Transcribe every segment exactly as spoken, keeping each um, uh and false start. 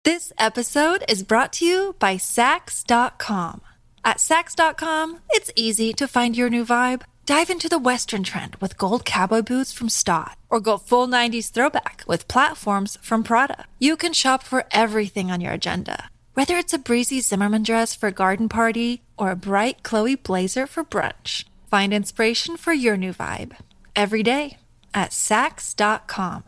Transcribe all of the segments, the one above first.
This episode is brought to you by Sax dot com. At Sax dot com, it's easy to find your new vibe. Dive into the Western trend with gold cowboy boots from Stott, or go full nineties throwback with platforms from Prada. You can shop for everything on your agenda, whether it's a breezy Zimmermann dress for a garden party or a bright Chloe blazer for brunch. Find inspiration for your new vibe every day at Sax dot com.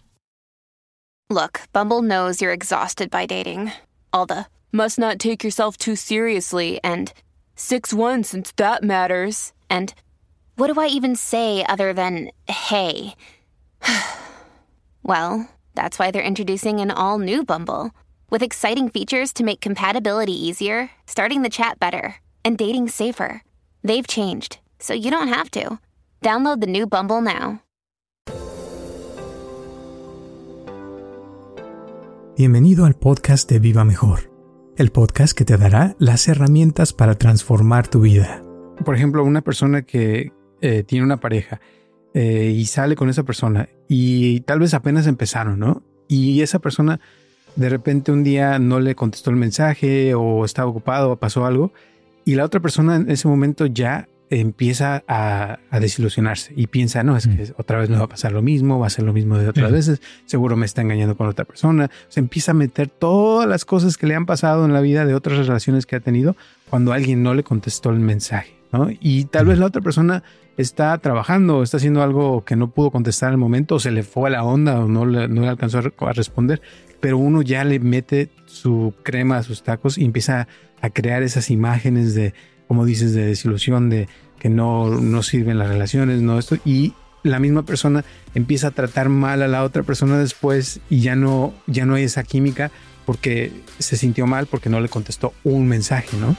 Look, Bumble knows you're exhausted by dating. All the must not take yourself too seriously and six one since that matters. And what do I even say other than hey? Well, that's why they're introducing an all-new Bumble with exciting features to make compatibility easier, starting the chat better, and dating safer. They've changed, so you don't have to. Download the new Bumble now. Bienvenido al podcast de Viva Mejor, el podcast que te dará las herramientas para transformar tu vida. Por ejemplo, una persona que eh, tiene una pareja eh, y sale con esa persona y tal vez apenas empezaron, ¿no? Y esa persona de repente un día no le contestó el mensaje o estaba ocupado o pasó algo y la otra persona en ese momento ya empieza a, a desilusionarse y piensa, no, es que otra vez me va a pasar lo mismo, va a ser lo mismo de otras veces, seguro me está engañando con otra persona. Se empieza a meter todas las cosas que le han pasado en la vida de otras relaciones que ha tenido cuando alguien no le contestó el mensaje, ¿no? Y tal vez la otra persona está trabajando, está haciendo algo que no pudo contestar al momento, o se le fue a la onda o no le, no le alcanzó a responder, pero uno ya le mete su crema a sus tacos y empieza a crear esas imágenes de, como dices, de desilusión, de que no, no sirven las relaciones, no esto, y la misma persona empieza a tratar mal a la otra persona después y ya no, ya no hay esa química porque se sintió mal porque no le contestó un mensaje, ¿no?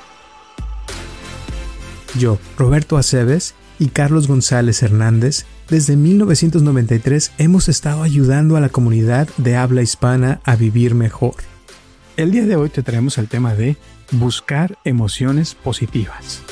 Yo, Roberto Aceves y Carlos González Hernández, desde mil novecientos noventa y tres hemos estado ayudando a la comunidad de habla hispana a vivir mejor. El día de hoy te traemos el tema de buscar emociones positivas.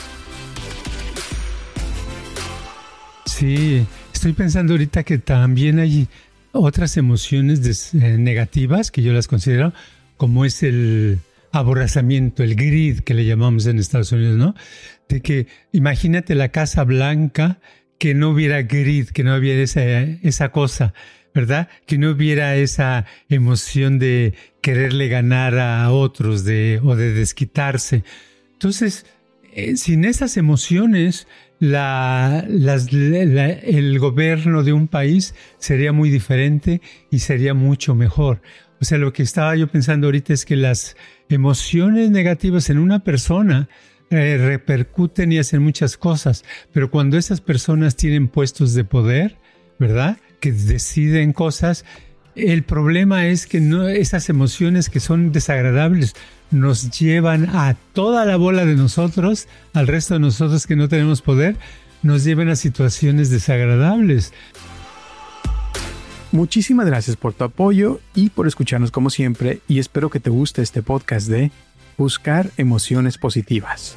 Sí, estoy pensando ahorita que también hay otras emociones des, eh, negativas que yo las considero, como es el aborazamiento, el greed que le llamamos en Estados Unidos, ¿no? De que imagínate la Casa Blanca, que no hubiera greed, que no hubiera esa, esa cosa, ¿verdad? Que no hubiera esa emoción de quererle ganar a otros de, o de desquitarse. Entonces, eh, sin esas emociones, la, las, la, el gobierno de un país sería muy diferente y sería mucho mejor. O sea, lo que estaba yo pensando ahorita es que las emociones negativas en una persona eh, repercuten y hacen muchas cosas, pero cuando esas personas tienen puestos de poder, ¿verdad?, que deciden cosas, el problema es que no, esas emociones que son desagradables nos llevan a toda la bola de nosotros, al resto de nosotros que no tenemos poder, nos llevan a situaciones desagradables. Muchísimas gracias por tu apoyo y por escucharnos como siempre, y espero que te guste este podcast de Buscar Emociones Positivas.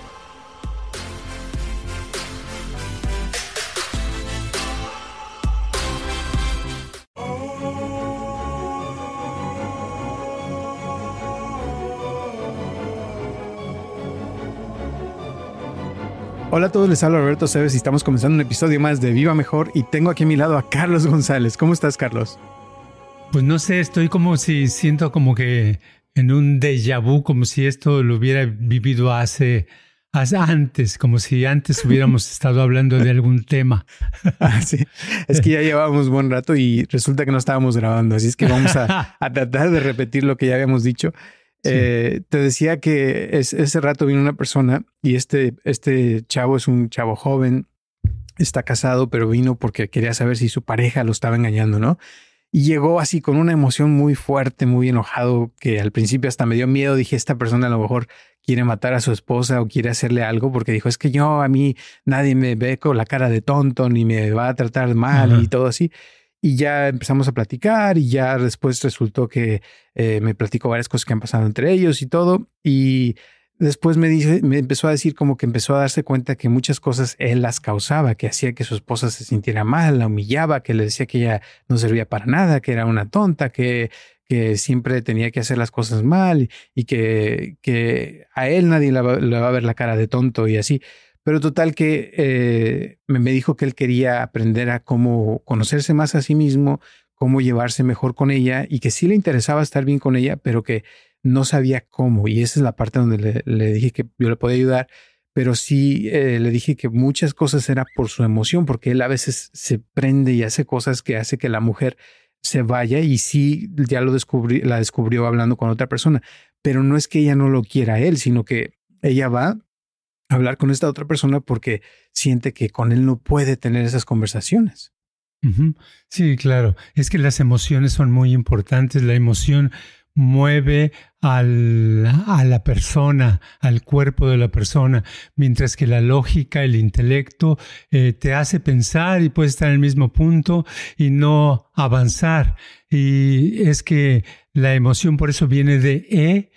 Hola a todos, les habla Roberto Aceves y estamos comenzando un episodio más de Viva Mejor y tengo aquí a mi lado a Carlos González. ¿Cómo estás, Carlos? Pues no sé, estoy como si siento como que en un déjà vu, como si esto lo hubiera vivido hace, hace antes, como si antes hubiéramos estado hablando de algún tema. Ah, sí, es que ya llevábamos buen rato y resulta que no estábamos grabando, así es que vamos a, a tratar de repetir lo que ya habíamos dicho. Sí. Eh, te decía que es, ese rato vino una persona y este, este chavo es un chavo joven, está casado, pero vino porque quería saber si su pareja lo estaba engañando, ¿no? Y llegó así con una emoción muy fuerte, muy enojado, que al principio hasta me dio miedo. Dije, esta persona a lo mejor quiere matar a su esposa o quiere hacerle algo, porque dijo, es que yo, a mí nadie me ve con la cara de tonto ni me va a tratar mal. Ajá. Y todo así. Y ya empezamos a platicar y ya después resultó que eh, me platicó varias cosas que han pasado entre ellos y todo. Y después me dice, me empezó a decir como que empezó a darse cuenta que muchas cosas él las causaba, que hacía que su esposa se sintiera mal, la humillaba, que le decía que ella no servía para nada, que era una tonta, que, que siempre tenía que hacer las cosas mal y, y que, que a él nadie le va, le va a ver la cara de tonto y así. Pero total que eh, me, me dijo que él quería aprender a cómo conocerse más a sí mismo, cómo llevarse mejor con ella y que sí le interesaba estar bien con ella, pero que no sabía cómo. Y esa es la parte donde le, le dije que yo le podía ayudar, pero sí eh, le dije que muchas cosas era por su emoción, porque él a veces se prende y hace cosas que hace que la mujer se vaya y sí, ya lo descubrí, la descubrió hablando con otra persona, pero no es que ella no lo quiera a él, sino que ella va a hablar con esta otra persona porque siente que con él no puede tener esas conversaciones. Uh-huh. Sí, claro. Es que las emociones son muy importantes. La emoción mueve al, a la persona, al cuerpo de la persona, mientras que la lógica, el intelecto, eh, te hace pensar y puedes estar en el mismo punto y no avanzar. Y es que la emoción por eso viene de e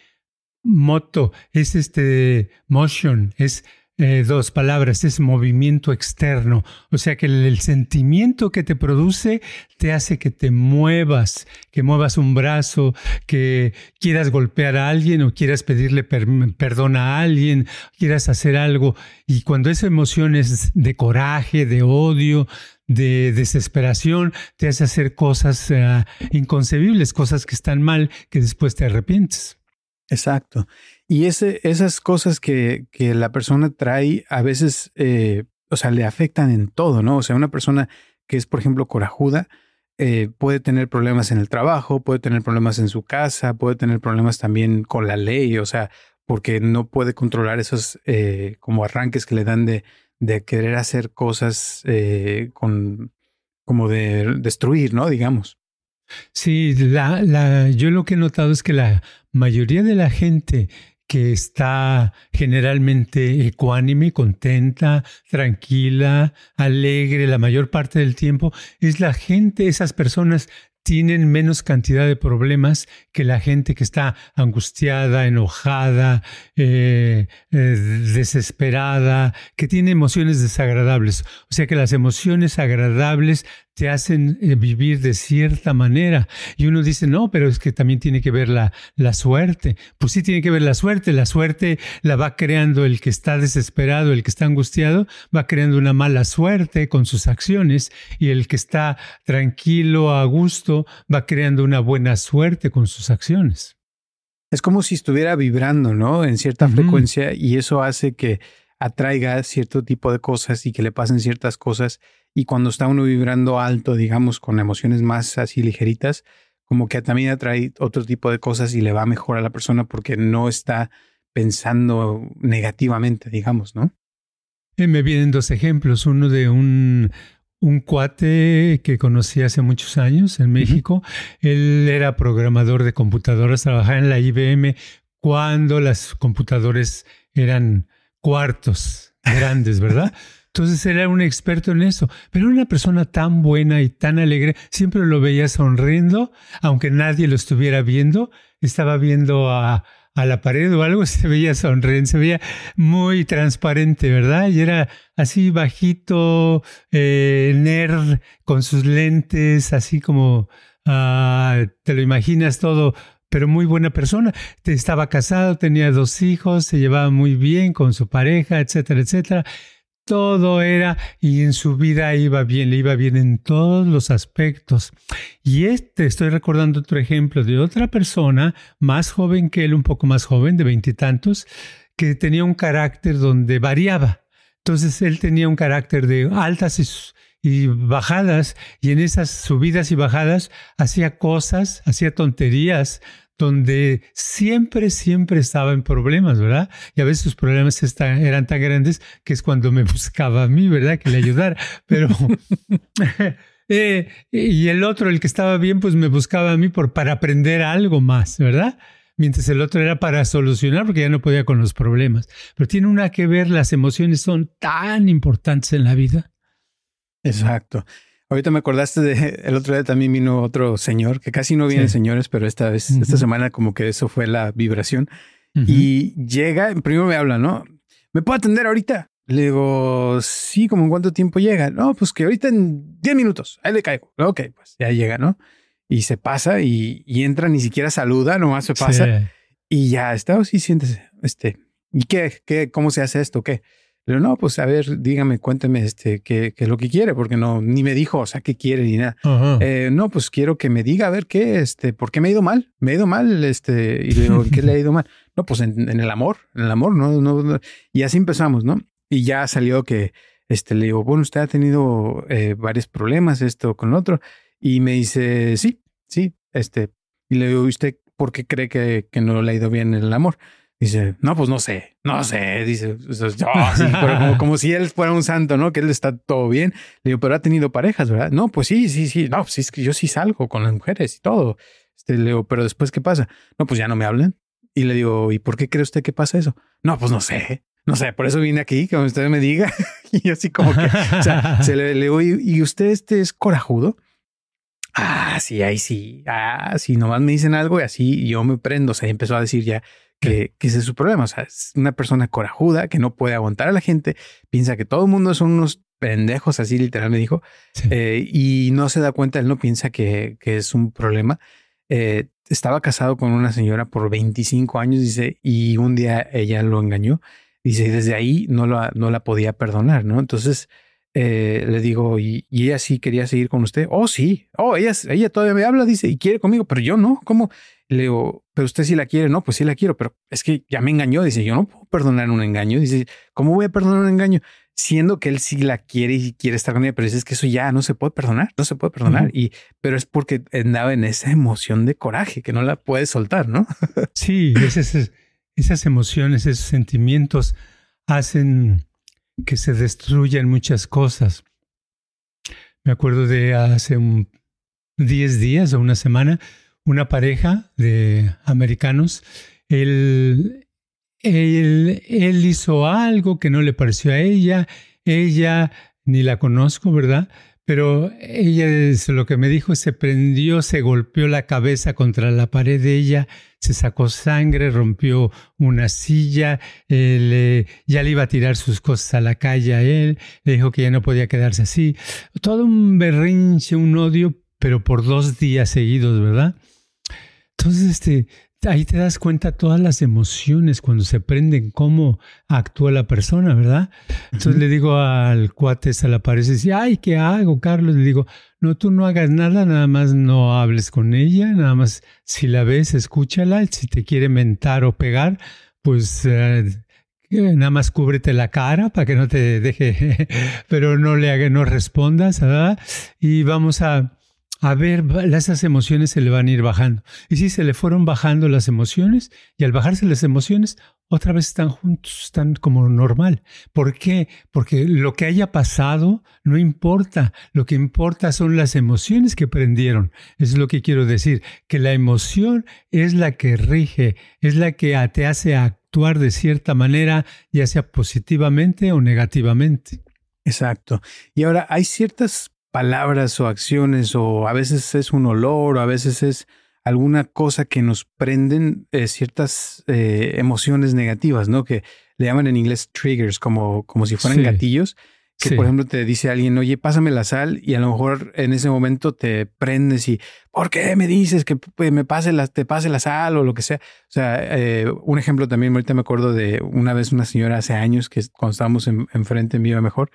moto, es este motion, es Eh, dos palabras, es movimiento externo. O sea que el, el sentimiento que te produce te hace que te muevas, que muevas un brazo, que quieras golpear a alguien o quieras pedirle per, perdón a alguien, quieras hacer algo. Y cuando esa emoción es de coraje, de odio, de desesperación, te hace hacer cosas uh, inconcebibles, cosas que están mal, que después te arrepientes. Exacto. Y ese, esas cosas que, que la persona trae a veces, eh, o sea, le afectan en todo, ¿no? O sea, una persona que es, por ejemplo, corajuda, eh, puede tener problemas en el trabajo, puede tener problemas en su casa, puede tener problemas también con la ley, o sea, porque no puede controlar esos eh, como arranques que le dan de, de querer hacer cosas eh, con, como de destruir, ¿no? Digamos. Sí, la, la, yo lo que he notado es que la mayoría de la gente que está generalmente ecuánime, contenta, tranquila, alegre la mayor parte del tiempo, es la gente, esas personas tienen menos cantidad de problemas que la gente que está angustiada, enojada, eh, eh, desesperada, que tiene emociones desagradables. O sea que las emociones agradables te hacen eh, vivir de cierta manera. Y uno dice, no, pero es que también tiene que ver la, la suerte. Pues sí tiene que ver la suerte. La suerte la va creando el que está desesperado, el que está angustiado, va creando una mala suerte con sus acciones. Y el que está tranquilo, a gusto, va creando una buena suerte con sus acciones. Es como si estuviera vibrando, ¿no? En cierta uh-huh. frecuencia, y eso hace que atraiga cierto tipo de cosas y que le pasen ciertas cosas. Y cuando está uno vibrando alto, digamos, con emociones más así ligeritas, como que también atrae otro tipo de cosas y le va mejor a la persona porque no está pensando negativamente, digamos, ¿no? Eh, me vienen dos ejemplos. Uno de un, un cuate que conocí hace muchos años en México. Uh-huh. Él era programador de computadoras, trabajaba en la I B M cuando las computadoras eran cuartos grandes, ¿verdad? Entonces era un experto en eso, pero era una persona tan buena y tan alegre, siempre lo veía sonriendo, aunque nadie lo estuviera viendo, estaba viendo a, a la pared o algo, se veía sonriendo, se veía muy transparente, ¿verdad? Y era así bajito, eh, nerd, con sus lentes, así como, uh, te lo imaginas todo, pero muy buena persona. Estaba casado, tenía dos hijos, se llevaba muy bien con su pareja, etcétera, etcétera. Todo era, y en su vida iba bien, le iba bien en todos los aspectos. Y este, estoy recordando otro ejemplo de otra persona más joven que él, un poco más joven, de veintitantos, que tenía un carácter donde variaba. Entonces él tenía un carácter de altas y, y bajadas, y en esas subidas y bajadas hacía cosas, hacía tonterías, donde siempre, siempre estaba en problemas, ¿verdad? Y a veces sus problemas está, eran tan grandes que es cuando me buscaba a mí, ¿verdad? Que le ayudara. Pero, eh, y el otro, el que estaba bien, pues me buscaba a mí por, para aprender algo más, ¿verdad? Mientras el otro era para solucionar porque ya no podía con los problemas. Pero tiene una que ver, las emociones son tan importantes en la vida. Exacto. Ahorita me acordaste de, el otro día también vino otro señor, que casi no vienen sí. señores, pero esta vez, uh-huh. esta semana como que eso fue la vibración. Uh-huh. Y llega, primero me habla, ¿no? ¿Me puedo atender ahorita? Le digo, sí, ¿como en cuánto tiempo llega? No, pues que ahorita en diez minutos, ahí le caigo. Ok, pues ya llega, ¿no? y se pasa y, y entra, ni siquiera saluda, nomás se pasa sí. Y ya está, oh, sí, siéntese. Este, ¿y qué, qué, cómo se hace esto? ¿Qué? Le digo, no, pues a ver, dígame, cuénteme este, qué, qué es lo que quiere, porque no, ni me dijo, o sea, qué quiere ni nada. Uh-huh. Eh, no, pues quiero que me diga, a ver, qué, este, ¿por qué me ha ido mal? Me ha ido mal, este, y le digo, ¿qué le ha ido mal? No, pues en, en el amor, en el amor, no, no, no. Y así empezamos, ¿no? Y ya salió que, este, le digo, bueno, usted ha tenido eh, varios problemas, esto con lo otro. Y me dice, sí, sí, este, y le digo, ¿usted por qué cree que, que no le ha ido bien en el amor? Dice, no, pues no sé, no sé, dice, oh, sí, pero como, como si él fuera un santo, ¿no? Que él está todo bien. Le digo, pero ha tenido parejas, ¿verdad? No, pues sí, sí, sí, no, pues sí, es que yo sí salgo con las mujeres y todo. Este, le digo, pero después, ¿qué pasa? No, pues ya no me hablan. Y le digo, ¿y por qué cree usted que pasa eso? No, pues no sé, no sé, por eso vine aquí, que usted me diga. Y yo así como que, o sea, se le, le digo, ¿y usted este es corajudo? Ah, sí, ahí sí, ah, sí, nomás me dicen algo y así yo me prendo. O sea, empezó a decir ya que, que ese es su problema. O sea, es una persona corajuda que no puede aguantar a la gente, piensa que todo el mundo son unos pendejos, así literal me dijo, sí. eh, y no se da cuenta, él no piensa que, que es un problema. Eh, estaba casado con una señora por veinticinco años, dice, y un día ella lo engañó, dice, y desde ahí no, lo, no la podía perdonar, ¿no? Entonces eh, le digo, ¿y, ¿y ella sí quería seguir con usted? Oh, sí. Oh, ella, ella todavía me habla, dice, y quiere conmigo, pero yo no. ¿Cómo? Le digo, pero usted sí la quiere. No, pues sí la quiero, pero es que ya me engañó. Dice, yo no puedo perdonar un engaño. Dice, ¿cómo voy a perdonar un engaño? Siendo que él sí la quiere y quiere estar con ella, pero dice, es que eso ya no se puede perdonar, no se puede perdonar. Uh-huh. Y, pero es porque andaba en esa emoción de coraje que no la puede soltar, ¿no? Sí, esas, esas emociones, esos sentimientos hacen que se destruyan muchas cosas. Me acuerdo de hace un diez días o una semana, una pareja de americanos, él, él, él hizo algo que no le pareció a ella, ella ni la conozco, ¿verdad? Pero ella, lo que me dijo, se prendió, se golpeó la cabeza contra la pared de ella, se sacó sangre, rompió una silla, él, ya le iba a tirar sus cosas a la calle a él, le dijo que ya no podía quedarse así. Todo un berrinche, un odio, pero por dos días seguidos, ¿verdad? Entonces, este, ahí te das cuenta todas las emociones cuando se prenden, cómo actúa la persona, ¿verdad? Entonces uh-huh. le digo al cuate, se le aparece y dice, ay, ¿qué hago, Carlos? Le digo, no, tú no hagas nada, nada más no hables con ella, nada más si la ves, escúchala, si te quiere mentar o pegar, pues eh, nada más cúbrete la cara para que no te deje, pero no le haga, no respondas, ¿verdad? Y vamos a... A ver, esas emociones se le van a ir bajando. Y sí, se le fueron bajando las emociones y al bajarse las emociones, otra vez están juntos, están como normal. ¿Por qué? Porque lo que haya pasado no importa. Lo que importa son las emociones que prendieron. Eso es lo que quiero decir, que la emoción es la que rige, es la que te hace actuar de cierta manera, ya sea positivamente o negativamente. Exacto. Y ahora hay ciertas palabras o acciones, o a veces es un olor, o a veces es alguna cosa que nos prenden eh, ciertas eh, emociones negativas, ¿no? Que le llaman en inglés triggers, como, como si fueran sí. gatillos, que sí. por ejemplo te dice alguien, oye, pásame la sal, y a lo mejor en ese momento te prendes y, ¿por qué me dices que me pase la, te pase la sal o lo que sea? O sea, eh, un ejemplo también, ahorita me acuerdo de una vez una señora hace años que cuando estábamos en, enfrente en Viva Mejor,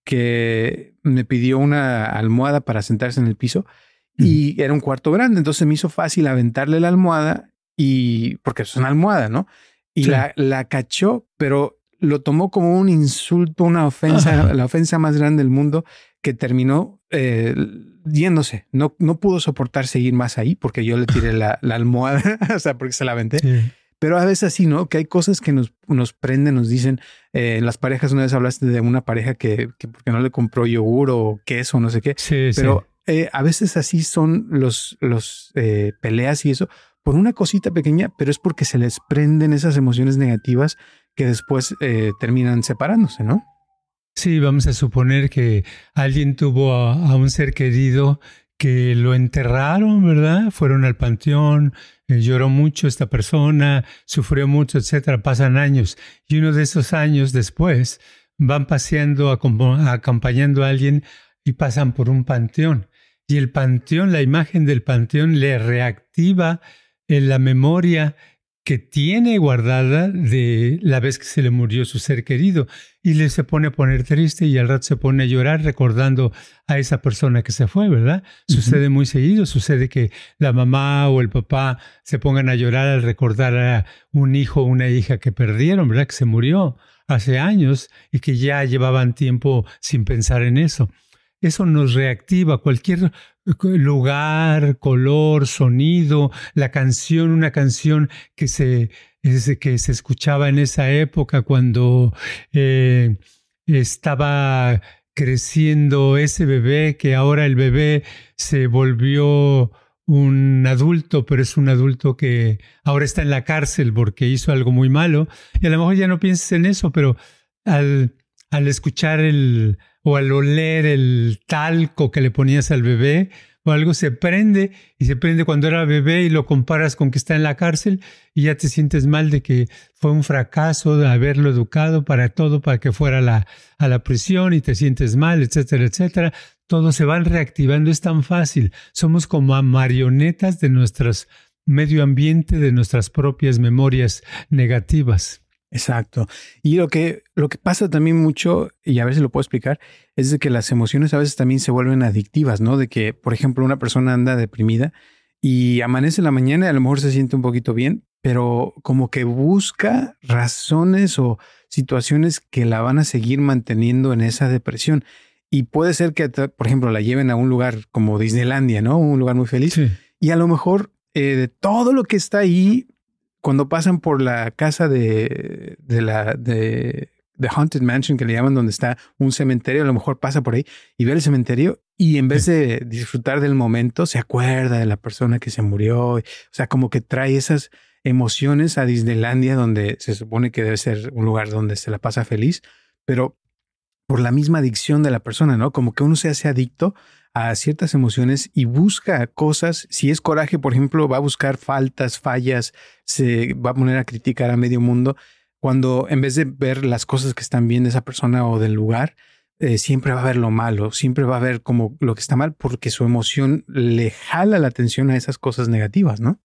que me pidió una almohada para sentarse en el piso y era un cuarto grande. Entonces me hizo fácil aventarle la almohada y porque es una almohada, ¿no? Y sí. la, la cachó, pero lo tomó como un insulto, una ofensa, Ajá. la ofensa más grande del mundo, que terminó eh, yéndose. No, no pudo soportar seguir más ahí porque yo le tiré la, la almohada, o sea, porque se la aventé. Sí. Pero a veces así, ¿no? Que hay cosas que nos, nos prenden, nos dicen, eh, en las parejas, una vez hablaste de una pareja que, que porque no le compró yogur o queso, no sé qué. Sí, pero sí. Eh, a veces así son los, los eh, peleas y eso, por una cosita pequeña, pero es porque se les prenden esas emociones negativas que después eh, terminan separándose, ¿no? Sí, vamos a suponer que alguien tuvo a, a un ser querido que lo enterraron, ¿verdad? Fueron al panteón, eh, lloró mucho esta persona, sufrió mucho, etcétera. Pasan años y uno de esos años después van paseando, acompañando a alguien y pasan por un panteón. y el panteón, la imagen del panteón le reactiva en la memoria que tiene guardada de la vez que se le murió su ser querido y le se pone a poner triste y al rato se pone a llorar recordando a esa persona que se fue, ¿verdad? Uh-huh. Sucede muy seguido, sucede que la mamá o el papá se pongan a llorar al recordar a un hijo o una hija que perdieron, ¿verdad? Que se murió hace años y que ya llevaban tiempo sin pensar en eso. Eso nos reactiva cualquier lugar, color, sonido, la canción, una canción que se, que se escuchaba en esa época cuando eh, estaba creciendo ese bebé, que ahora el bebé se volvió un adulto, pero es un adulto que ahora está en la cárcel porque hizo algo muy malo. Y a lo mejor ya no pienses en eso, pero al, al escuchar el... o al oler el talco que le ponías al bebé, o algo se prende, y se prende cuando era bebé y lo comparas con que está en la cárcel y ya te sientes mal de que fue un fracaso de haberlo educado para todo, para que fuera a la, a la prisión y te sientes mal, etcétera, etcétera. Todo se van reactivando, es tan fácil. Somos como marionetas de nuestro medio ambiente, de nuestras propias memorias negativas. Exacto. Y lo que, lo que pasa también mucho, y a ver si lo puedo explicar, es de que las emociones a veces también se vuelven adictivas, ¿no? De que, por ejemplo, una persona anda deprimida y amanece en la mañana y a lo mejor se siente un poquito bien, pero como que busca razones o situaciones que la van a seguir manteniendo en esa depresión. Y puede ser que, por ejemplo, la lleven a un lugar como Disneylandia, ¿no? Un lugar muy feliz. Sí. Y a lo mejor eh, de todo lo que está ahí, cuando pasan por la casa de, de la de, de Haunted Mansion, que le llaman, donde está un cementerio, a lo mejor pasa por ahí y ve el cementerio y en vez de disfrutar del momento, se acuerda de la persona que se murió. O sea, como que trae esas emociones a Disneylandia, donde se supone que debe ser un lugar donde se la pasa feliz, pero por la misma adicción de la persona, ¿no? Como que uno se hace adicto a ciertas emociones y busca cosas. Si es coraje, por ejemplo, va a buscar faltas, fallas, se va a poner a criticar a medio mundo, cuando en vez de ver las cosas que están bien de esa persona o del lugar, eh, siempre va a ver lo malo, siempre va a ver como lo que está mal, porque su emoción le jala la atención a esas cosas negativas, ¿no?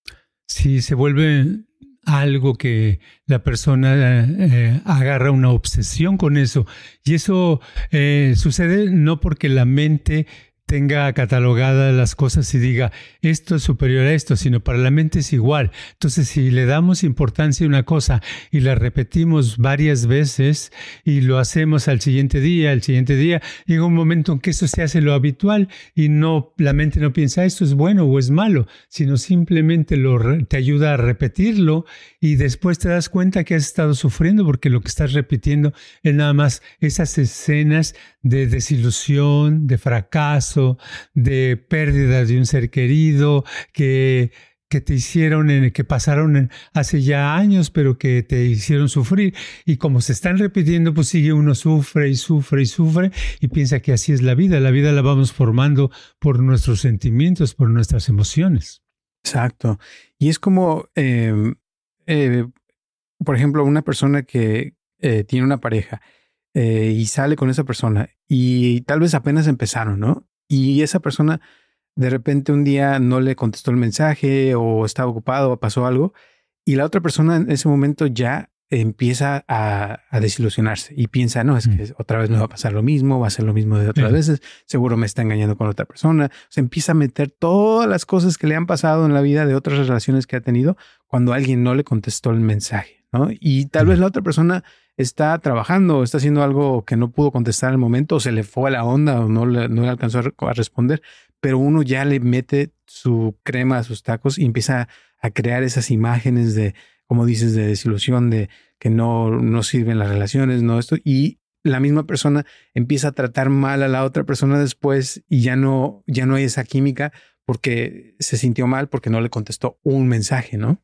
Sí, se vuelve algo que la persona eh, agarra una obsesión con eso. Y eso eh, sucede no porque la mente tenga catalogadas las cosas y diga esto es superior a esto, sino para la mente es igual. Entonces, si le damos importancia a una cosa y la repetimos varias veces y lo hacemos al siguiente día, al siguiente día, llega un momento en que eso se hace lo habitual y no, la mente no piensa esto es bueno o es malo, sino simplemente lo, te ayuda a repetirlo y después te das cuenta que has estado sufriendo porque lo que estás repitiendo es nada más esas escenas de desilusión, de fracaso, de pérdida de un ser querido, que, que te hicieron, en, que pasaron en, hace ya años, pero que te hicieron sufrir. Y como se están repitiendo, pues sigue uno sufre y sufre y sufre y piensa que así es la vida. La vida la vamos formando por nuestros sentimientos, por nuestras emociones. Exacto. Y es como, eh, eh, por ejemplo, una persona que eh, tiene una pareja eh, y sale con esa persona y tal vez apenas empezaron, ¿no? Y esa persona de repente un día no le contestó el mensaje o estaba ocupado o pasó algo y la otra persona en ese momento ya empieza a, a desilusionarse y piensa, no, es que mm. otra vez me va a pasar lo mismo, va a ser lo mismo de otras sí. veces, seguro me está engañando con otra persona. O sea, empieza a meter todas las cosas que le han pasado en la vida de otras relaciones que ha tenido cuando alguien no le contestó el mensaje, ¿no? Y tal mm. vez la otra persona está trabajando, está haciendo algo que no pudo contestar al momento, o se le fue a la onda o no le, no le alcanzó a responder, pero uno ya le mete su crema a sus tacos y empieza a crear esas imágenes de, como dices, de desilusión, de que no, no sirven las relaciones, no esto, y la misma persona empieza a tratar mal a la otra persona después y ya no, ya no hay esa química porque se sintió mal porque no le contestó un mensaje, ¿no?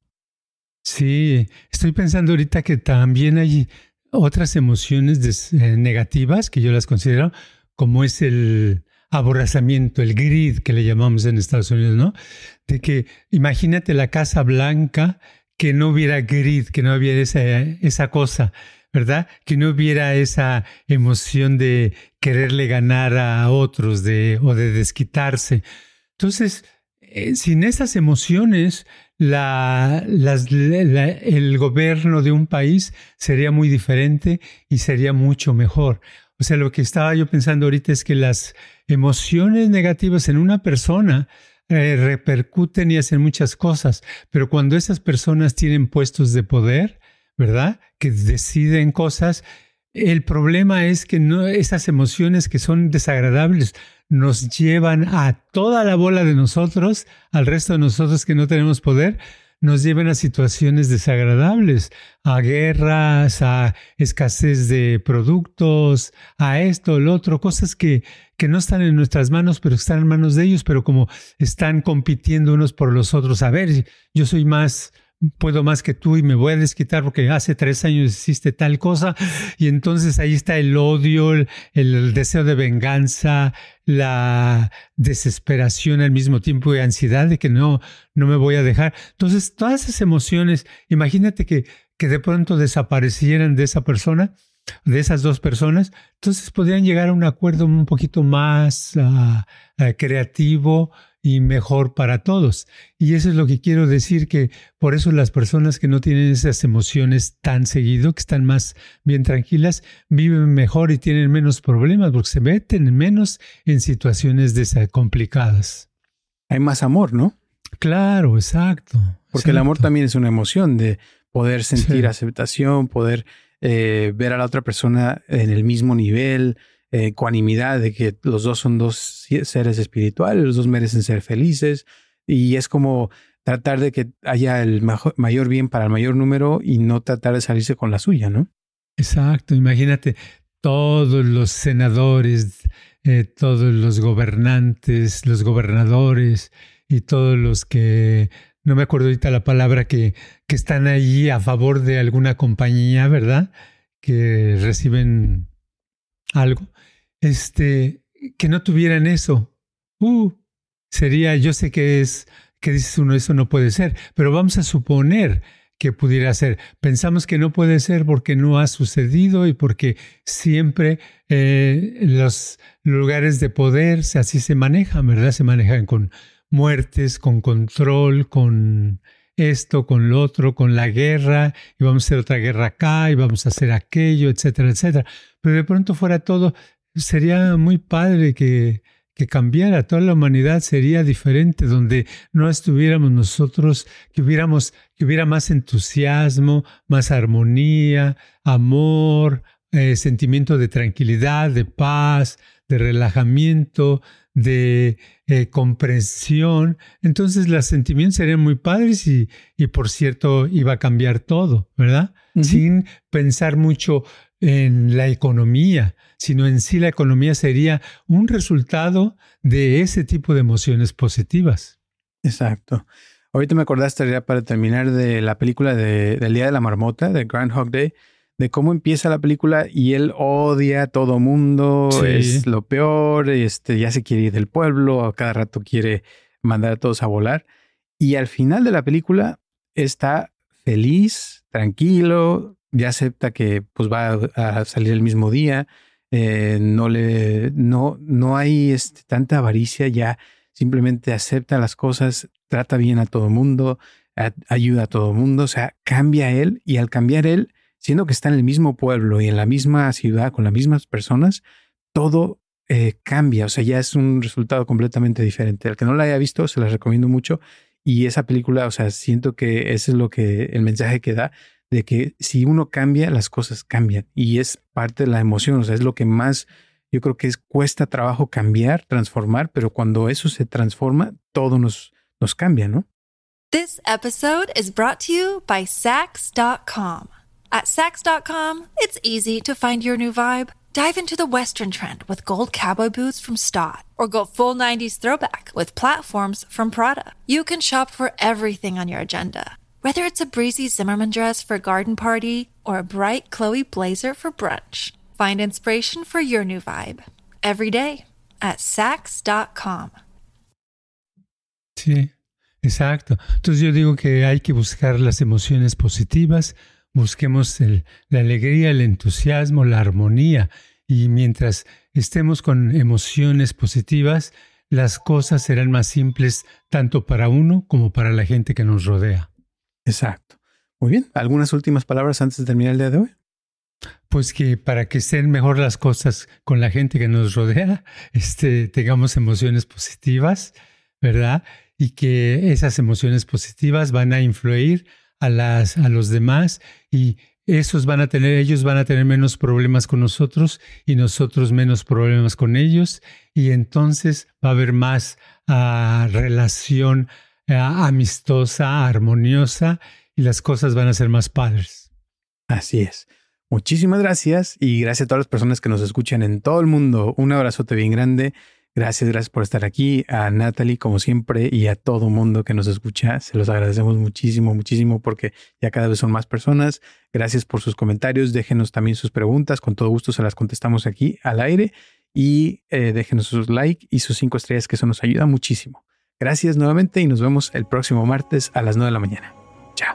Sí, estoy pensando ahorita que también hay otras emociones des, eh, negativas que yo las considero, como es el aborazamiento, el greed que le llamamos en Estados Unidos, ¿no? De que imagínate la Casa Blanca, que no hubiera greed, que no hubiera esa, esa cosa, ¿verdad? Que no hubiera esa emoción de quererle ganar a otros de, o de desquitarse. Entonces, eh, sin esas emociones, la, las, la, el gobierno de un país sería muy diferente y sería mucho mejor. O sea, lo que estaba yo pensando ahorita es que las emociones negativas en una persona eh, repercuten y hacen muchas cosas, pero cuando esas personas tienen puestos de poder, ¿verdad?, que deciden cosas, el problema es que no, esas emociones que son desagradables nos llevan a toda la bola de nosotros, al resto de nosotros que no tenemos poder, nos llevan a situaciones desagradables, a guerras, a escasez de productos, a esto, lo otro, cosas que, que no están en nuestras manos, pero están en manos de ellos, pero como están compitiendo unos por los otros, a ver, yo soy más... puedo más que tú y me voy a desquitar porque hace tres años hiciste tal cosa, y entonces ahí está el odio, el, el deseo de venganza, la desesperación al mismo tiempo y ansiedad de que no, no me voy a dejar. Entonces todas esas emociones, imagínate que, que de pronto desaparecieran de esa persona, de esas dos personas, entonces podrían llegar a un acuerdo un poquito más uh, uh, creativo y mejor para todos. Y eso es lo que quiero decir, que por eso las personas que no tienen esas emociones tan seguido, que están más bien tranquilas, viven mejor y tienen menos problemas porque se meten menos en situaciones complicadas. Hay más amor, ¿no? Claro, exacto. Porque exacto. El amor también es una emoción de poder sentir sí. aceptación, poder eh, ver a la otra persona en el mismo nivel, Eh, ecuanimidad de que los dos son dos seres espirituales, los dos merecen ser felices, y es como tratar de que haya el mayor, mayor bien para el mayor número y no tratar de salirse con la suya, ¿no? Exacto, imagínate todos los senadores, eh, todos los gobernantes, los gobernadores y todos los que, no me acuerdo ahorita la palabra, que, que están allí a favor de alguna compañía, ¿verdad?, que reciben algo, este, que no tuvieran eso. Uh, sería, yo sé que es, que dices uno, eso no puede ser, pero vamos a suponer que pudiera ser. Pensamos que no puede ser porque no ha sucedido y porque siempre eh, los lugares de poder así se manejan, ¿verdad? Se manejan con muertes, con control, con esto, con lo otro, con la guerra, y vamos a hacer otra guerra acá, y vamos a hacer aquello, etcétera, etcétera. Pero de pronto fuera todo, sería muy padre que, que cambiara, toda la humanidad sería diferente, donde no estuviéramos nosotros, que hubiéramos, que hubiera más entusiasmo, más armonía, amor, eh, sentimiento de tranquilidad, de paz, de relajamiento, de eh, comprensión. Entonces los sentimientos serían muy padres y, y por cierto iba a cambiar todo, ¿verdad? Uh-huh. Sin pensar mucho en la economía, sino en sí la economía sería un resultado de ese tipo de emociones positivas. Exacto. Ahorita me acordaste ya para terminar de la película de, del Día de la Marmota, de Groundhog Day, de cómo empieza la película y él odia a todo mundo, sí. Es lo peor, este, ya se quiere ir del pueblo, a cada rato quiere mandar a todos a volar. Y al final de la película está feliz, tranquilo, ya acepta que pues, va a, a salir el mismo día, eh, no, le, no, no hay este, tanta avaricia, ya simplemente acepta las cosas, trata bien a todo mundo, a, ayuda a todo mundo, o sea, cambia él, y al cambiar él, siendo que está en el mismo pueblo y en la misma ciudad con las mismas personas, todo eh, cambia. O sea, ya es un resultado completamente diferente. Al que no la haya visto, se la recomiendo mucho. Y esa película, o sea, siento que ese es lo que el mensaje que da, de que si uno cambia, las cosas cambian. Y es parte de la emoción. O sea, es lo que más, yo creo que es, cuesta trabajo cambiar, transformar, pero cuando eso se transforma, todo nos, nos cambia, ¿no? This episode is brought to you by Sax dot com. At Sax dot com, it's easy to find your new vibe. Dive into the Western trend with gold cowboy boots from Stott, or go full nineties throwback with platforms from Prada. You can shop for everything on your agenda, whether it's a breezy Zimmermann dress for a garden party or a bright Chloe blazer for brunch. Find inspiration for your new vibe every day at Sax dot com. Sí, exacto. Entonces yo digo que hay que buscar las emociones positivas, busquemos el, la alegría, el entusiasmo, la armonía. Y mientras estemos con emociones positivas, las cosas serán más simples tanto para uno como para la gente que nos rodea. Exacto. Muy bien. ¿Algunas últimas palabras antes de terminar el día de hoy? Pues que para que estén mejor las cosas con la gente que nos rodea, este, tengamos emociones positivas, ¿verdad? Y que esas emociones positivas van a influir a, las, a los demás y esos van a tener, ellos van a tener menos problemas con nosotros y nosotros menos problemas con ellos. Y entonces va a haber más uh, relación uh, amistosa, armoniosa y las cosas van a ser más padres. Así es. Muchísimas gracias y gracias a todas las personas que nos escuchan en todo el mundo. Un abrazote bien grande. Gracias, gracias por estar aquí. A Natalie, como siempre, y a todo el mundo que nos escucha. Se los agradecemos muchísimo, muchísimo porque ya cada vez son más personas. Gracias por sus comentarios. Déjenos también sus preguntas. Con todo gusto se las contestamos aquí al aire. Y eh, déjenos sus like y sus cinco estrellas, que eso nos ayuda muchísimo. Gracias nuevamente y nos vemos el próximo martes a las nueve de la mañana. Chao.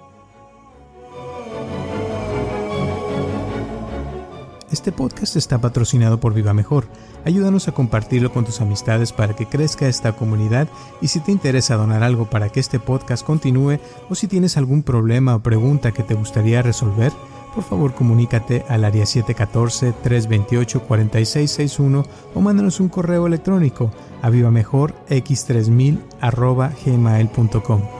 Este podcast está patrocinado por Viva Mejor. Ayúdanos a compartirlo con tus amistades para que crezca esta comunidad y si te interesa donar algo para que este podcast continúe o si tienes algún problema o pregunta que te gustaría resolver, por favor comunícate al área siete uno cuatro, tres dos ocho, cuatro seis seis uno o mándanos un correo electrónico a vivamejorx tres mil arroba gmail punto com.